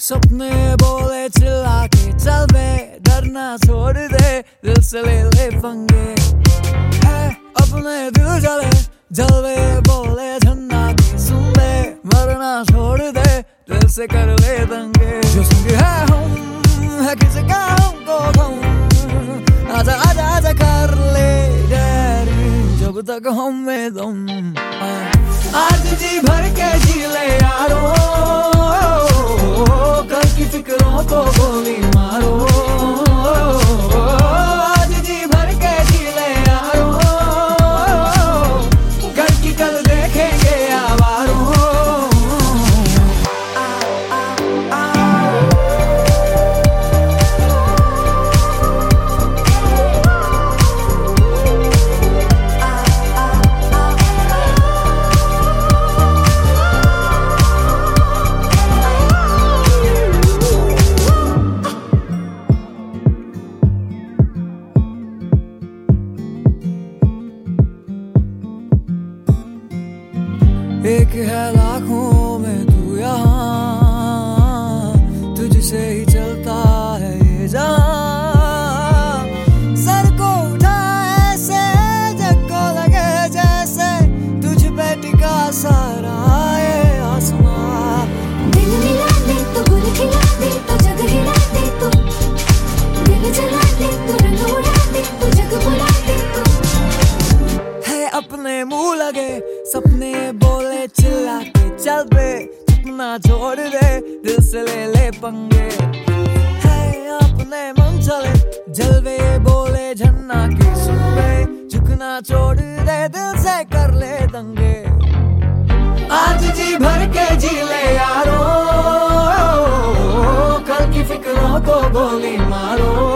सपने बोले चिल्ला के चल बे, डरना छोड़ दे, दिल से ले ले पंगे। है अपने दिल जले जलवे बोले झन्ना के सुन ले, मरना छोड़ दे, दिल से कर ले दंगे। जो संग है हम है किसी का हमको गम, आजा आजा आजा कर ले डैरी, जब तक हम में दम। आज जी भर के जी ले यारो, कल की फिक्रों को गोली मारो। आज जी भर के जी ले यारो, कल की कल देखेंगे आवारो। एक है लाखों में तू यहाँ, तुझसे ही चलता है ये जहाँ। सर को उठा ऐसे जग को लगे जैसे, तुझ पे टिका सारा ये आसमां। दिल मिला दे तो गुल खिला दे तो जग हिला दे तो, दिल जला दे तो रंग उड़ा दे तो जग बुला दे तो। है अपने मुंह लगे सपने बोले चिल्ला के चल बे, सपना छोड़ दे, दिल से ले ले पंगे। है अपने मन चले जलवे बोले झन्ना के सुन बे, झुकना छोड़ दे, दिल से कर ले दंगे। आज जी भर के जी ले यारो, कल की फिक्रों को गोली मारो।